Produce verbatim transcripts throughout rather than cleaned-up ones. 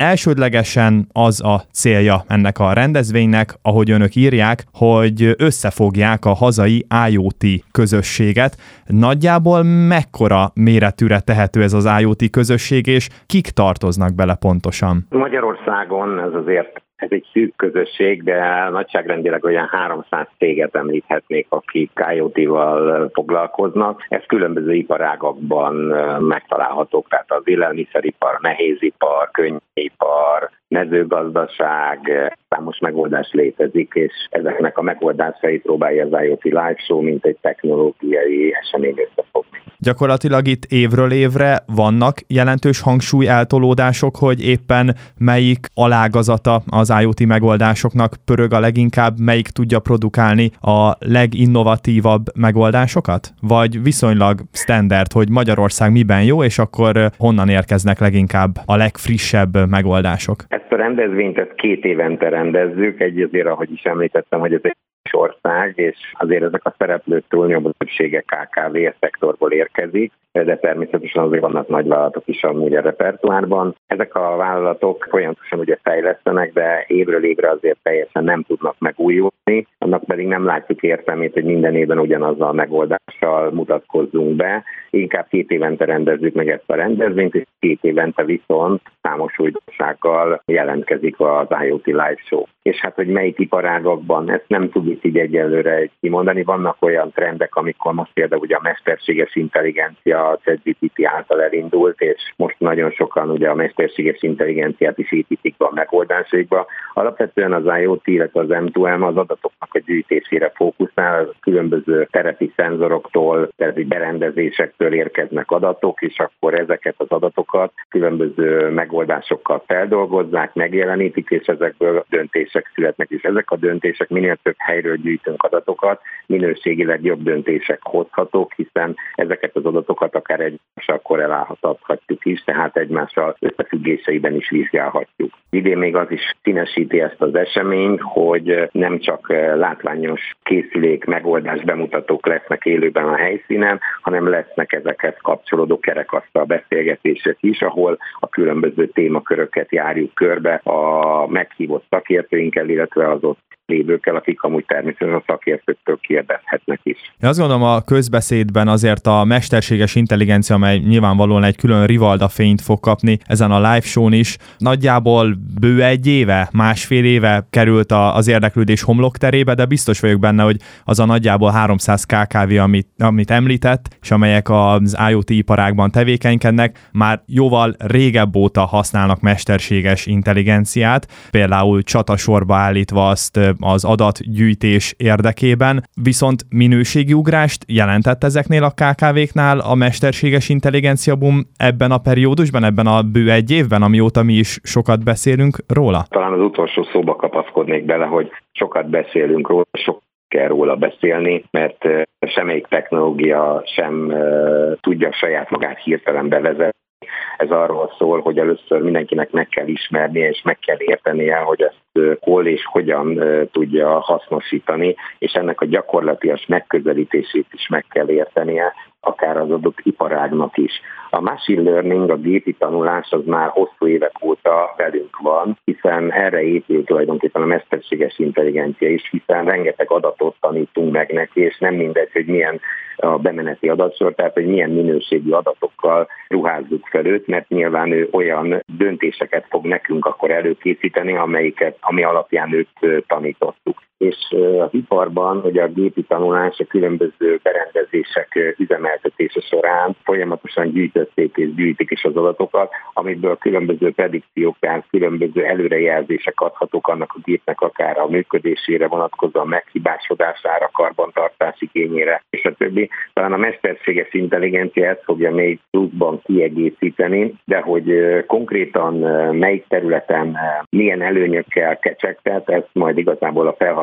elsődlegesen az a célja ennek a rendezvénynek, ahogy önök írják, hogy összefogják a hazai I O T közösséget. Nagyjából mekkora méretűre tehető ez az I O T közösség, és kik tartoznak bele pontosan? Magyarországon ez azért ez egy szűk közösség, de nagyságrendileg olyan háromszáz céget említhetnék, akik I O T-val foglalkoznak. Ez különböző iparágakban megtalálhatók, tehát az élelmiszeripar, nehézipar, könnyipar, mezőgazdaság, számos megoldás létezik, és ezeknek a megoldásait próbálja az I O T Live Show, mint egy technológiai esemény összefogni. Gyakorlatilag itt évről évre vannak jelentős hangsúly eltolódások, hogy éppen melyik alágazata az I O T megoldásoknak pörög a leginkább, melyik tudja produkálni a leginnovatívabb megoldásokat? Vagy viszonylag standard, hogy Magyarország miben jó, és akkor honnan érkeznek leginkább a legfrissebb megoldások? Ezt a rendezvényt ezt két évente rendezzük, egy azért, ahogy is említettem, hogy ez egy ország, és azért ezek a szereplők túlnyomó többsége K K V szektorból érkezik, de természetesen azért vannak nagyvállalatok is amúgy a repertoárban. Ezek a vállalatok folyamatosan ugye fejlesztenek, de évről évre azért teljesen nem tudnak megújulni, annak pedig nem látjuk értelmét, hogy minden évben ugyanazzal a megoldással mutatkozzunk be. Inkább két évente rendezzük meg ezt a rendezvényt, és két évente viszont számos újdonsággal jelentkezik az I O T Live Show. És hát, hogy melyik iparágakban, ezt nem tudjuk így egyelőre kimondani. Vannak olyan trendek, amikor most például ugye a mesterséges intelligencia a ChatGPT által elindult, és most nagyon sokan ugye a mesterséges intelligenciát is építik be a megoldásaikba. Alapvetően az I O T, illetve az M kettő M az adatoknak a gyűjtésére fókuszál, különböző terepi szenzoroktól, terepi berendezésektől érkeznek adatok, és akkor ezeket az adatokat különböző megoldásokkal feldolgozzák, megjelenítik, és ezekből döntések születnek, és ezek a döntések minél több helyről gyűjtünk adatokat, minőségileg jobb döntések hozhatók, hiszen ezeket az adatokat akár egymással korrelálhatjuk is, tehát egymással összefüggéseiben is vizsgálhatjuk. Idén még az is színesíti ezt az eseményt, hogy nem csak látványos készülék, megoldás bemutatók lesznek élőben a helyszínen, hanem lesznek ezekhez kapcsolódó kerekasztal beszélgetések is, ahol a különböző témaköröket járjuk körbe a meghívott szakértőinkkel, illetve az ott lévőkkel, akik amúgy természetesen a szakértőktől kérdezhetnek is. Én azt gondolom, a közbeszédben azért a mesterséges intelligencia, amely nyilvánvalóan egy külön rivalda fényt fog kapni ezen a live show-n is, nagyjából bő egy éve, másfél éve került az érdeklődés homlokterébe, de biztos vagyok benne, hogy az a nagyjából háromszáz K K V, amit, amit említett, és amelyek az I O T iparágban tevékenykednek, már jóval régebb óta használnak mesterséges intelligenciát, például csatasorba állítva azt az adatgyűjtés érdekében, viszont minőségi ugrást jelentett ezeknél a K K V-knál a mesterséges intelligencia boom ebben a periódusban, ebben a bő egy évben, amióta mi is sokat beszélünk róla? Talán az utolsó szóba kapaszkodnék bele, hogy sokat beszélünk róla, sok kell róla beszélni, mert semmelyik technológia sem uh, tudja saját magát hirtelen bevezetni. Ez arról szól, hogy először mindenkinek meg kell ismernie, és meg kell értenie, hogy ezt hol és hogyan tudja hasznosítani, és ennek a gyakorlatias megközelítését is meg kell értenie, akár az adott iparágnak is. A machine learning, a gépi tanulás az már hosszú évek óta velünk van, hiszen erre épül tulajdonképpen a mesterséges intelligencia is, hiszen rengeteg adatot tanítunk meg neki, és nem mindegy, hogy milyen a bemeneti adatsor, tehát hogy milyen minőségű adatokkal ruházzuk fel őt, mert nyilván ő olyan döntéseket fog nekünk akkor előkészíteni, amelyiket, ami alapján őt tanítottuk. És az iparban, hogy a gépi tanulás a különböző berendezések üzemeltetése során folyamatosan gyűjtötték és gyűjtik is az adatokat, amiből különböző predikciók, tehát különböző előrejelzések adhatók annak a gépnek akár a működésére vonatkozóan, meghibásodására, karbantartás igényére, és a többi. Talán a mesterséges intelligencia ezt fogja még pluszban kiegészíteni, de hogy konkrétan melyik területen milyen előnyökkel kecsegtet, ezt majd igazából a felhasználó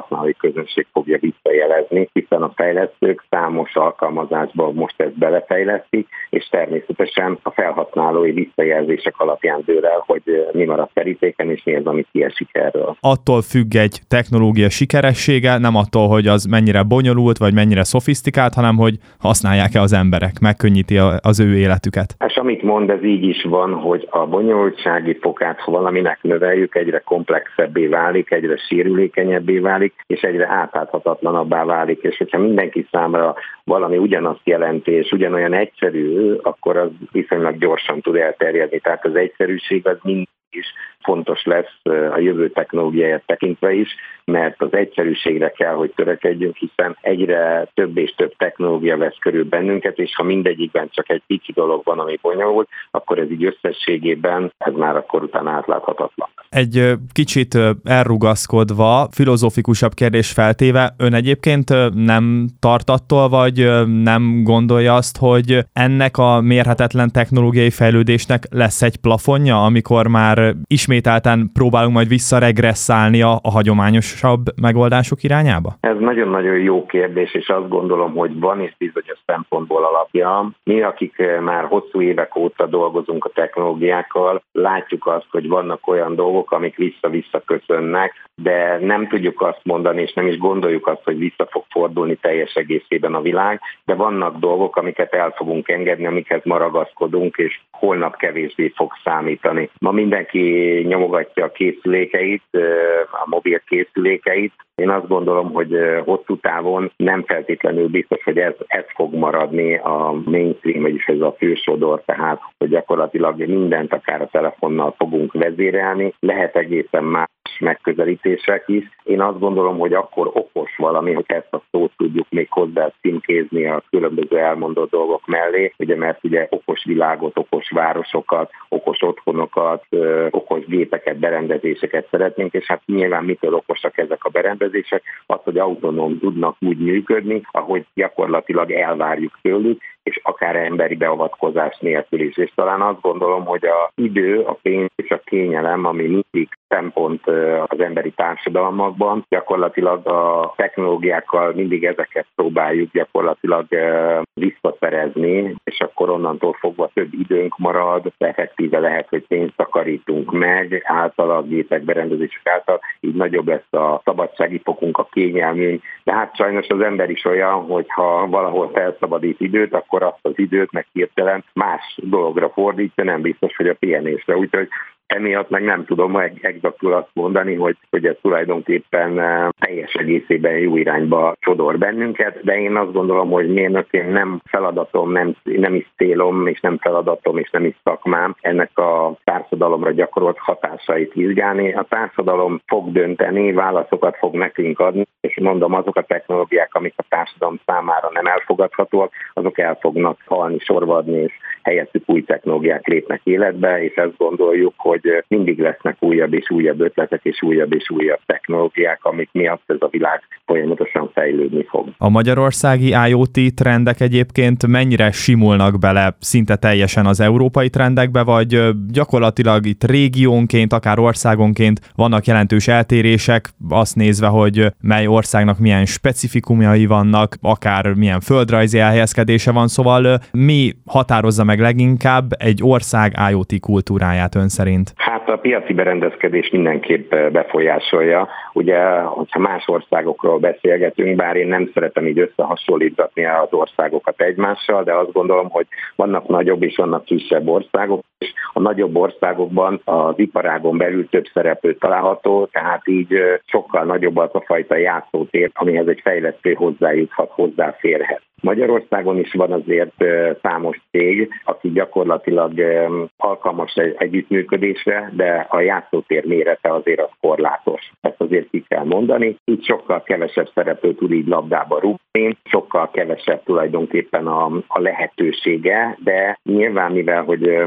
felhasználói közönség fogja visszajelezni, hiszen a fejlesztők számos alkalmazásban most ezt belefejlesztik, és természetesen a felhasználói visszajelzések alapján dől el, hogy mi maradt terítéken, és mi az, ami kiesik erről. Attól függ egy technológia sikeressége, nem attól, hogy az mennyire bonyolult, vagy mennyire szofisztikált, hanem hogy használják-e az emberek, megkönnyíti az ő életüket. És amit mond, ez így is van, hogy a bonyolultsági fokát, ha valaminek növeljük, egyre komplexebbé válik, egyre sérülékenyebbé válik, és egyre átláthatatlanabbá válik, és hogyha mindenki számára valami ugyanazt jelenti, és ugyanolyan egyszerű, akkor az viszonylag gyorsan tud elterjedni. Tehát az egyszerűség az mindig is fontos lesz a jövő technológiáját tekintve is, mert az egyszerűségre kell, hogy törekedjünk, hiszen egyre több és több technológia vesz körül bennünket, és ha mindegyikben csak egy pici dolog van, ami bonyolult, akkor ez így összességében, ez már akkor utána átláthatatlan. Egy kicsit elrugaszkodva, filozófikusabb kérdés feltéve, ön egyébként nem tart attól, vagy nem gondolja azt, hogy ennek a mérhetetlen technológiai fejlődésnek lesz egy plafonja, amikor már ismételten próbálunk majd visszaregresszálni a, a hagyományosabb megoldások irányába? Ez nagyon-nagyon jó kérdés, és azt gondolom, hogy van is bizonyos szempontból alapja. Mi, akik már hosszú évek óta dolgozunk a technológiákkal, látjuk azt, hogy vannak olyan dolgok, amik vissza-vissza köszönnek, de nem tudjuk azt mondani, és nem is gondoljuk azt, hogy vissza fog fordulni teljes egészében a világ, de vannak dolgok, amiket el fogunk engedni, amikhez ma ragaszkodunk, és holnap kevésbé fog számítani. Ma mindenki nyomogatja a készülékeit, a mobil készülékeit. Én azt gondolom, hogy hosszú távon nem feltétlenül biztos, hogy ez, ez fog maradni a mainstream, vagyis ez a fősodor, tehát hogy gyakorlatilag mindent akár a telefonnal fogunk vezérelni. Lehet egészen más megközelítések is. Én azt gondolom, hogy akkor okos valami, hogy ezt a szót tudjuk még hozzá címkézni a különböző elmondott dolgok mellé, ugye, mert ugye okos világot, okos városokat, okos otthonokat, okos gépeket, berendezéseket szeretnénk, és hát nyilván mitől okosak ezek a berendezések? Az, hogy autonóm tudnak úgy működni, ahogy gyakorlatilag elvárjuk tőlük, és akár emberi beavatkozás nélkül is. És talán azt gondolom, hogy az idő, a pénz és a kényelem, ami mindig szempont az emberi társadalmakban, gyakorlatilag a technológiákkal mindig ezeket próbáljuk gyakorlatilag visszaszerezni, és akkor onnantól fogva több időnk marad, effektíve lehet, hogy pénzt takarítunk meg, által a gépek, berendezések által, így nagyobb lesz a szabadsági fokunk, a kényelmünk, de hát sajnos az ember is olyan, hogy ha valahol felszabadít időt, akkor azt az időt meg hirtelen más dologra fordítja, nem biztos, hogy a pihenésre. Úgyhogy emiatt meg nem tudom exaktul azt mondani, hogy, hogy ez tulajdonképpen teljes egészében jó irányba sodor bennünket, de én azt gondolom, hogy mérnökként nem feladatom, nem, nem is célom, és nem feladatom, és nem is szakmám ennek a társadalomra gyakorolt hatásait vizsgálni. A társadalom fog dönteni, válaszokat fog nekünk adni, és mondom, azok a technológiák, amik a társadalom számára nem elfogadhatóak, azok el fognak halni, sorba adni, és helyettük új technológiák lépnek életbe, és ezt gondoljuk, hogy mindig lesznek újabb és újabb ötletek és újabb és újabb technológiák, amik miatt ez a világ folyamatosan fejlődni fog. A magyarországi IoT trendek egyébként mennyire simulnak bele szinte teljesen az európai trendekbe, vagy gyakorlatilag itt régiónként, akár országonként vannak jelentős eltérések, azt nézve, hogy mely országnak milyen specifikumai vannak, akár milyen földrajzi elhelyezkedése van, szóval mi határozza meg leginkább egy ország IoT kultúráját ön szerint? Hát a piaci berendezkedés mindenképp befolyásolja. Ugye, hogyha más országokról beszélgetünk, bár én nem szeretem így összehasonlítani az országokat egymással, de azt gondolom, hogy vannak nagyobb és vannak kisebb országok, és a nagyobb országokban az iparágon belül több szereplő található, tehát így sokkal nagyobb az a fajta játszótér, amihez egy fejlesztő hozzájuthat, hozzáférhet. Magyarországon is van azért számos cég, aki gyakorlatilag alkalmas egy együttműködésre, de a játszótér mérete azért az korlátos. Ezt azért ki kell mondani. Így sokkal kevesebb szereplő tud így labdába rúgni, sokkal kevesebb tulajdonképpen a, a lehetősége, de nyilván mivel, hogy nemzet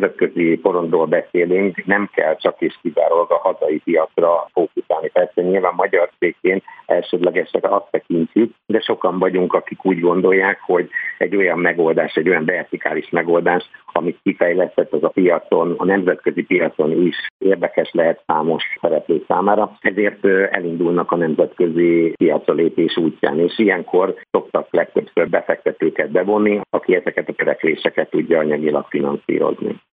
nemzetközi porondról beszélünk, nem kell csak és kizárólag a hazai piacra fókuszálni. Persze nyilván magyar cégként elsődlegesen azt tekintjük, de sokan vagyunk, akik úgy gondolják, hogy egy olyan megoldás, egy olyan vertikális megoldás, amit kifejlesztett az a piacon, a nemzetközi piacon is érdekes lehet számos szereplő számára, ezért elindulnak a nemzetközi piacra lépés útján, és ilyenkor szoktak legtöbbször befektetőket bevonni, aki ezeket a törekvéseket tudja anyagilag finanszírozni.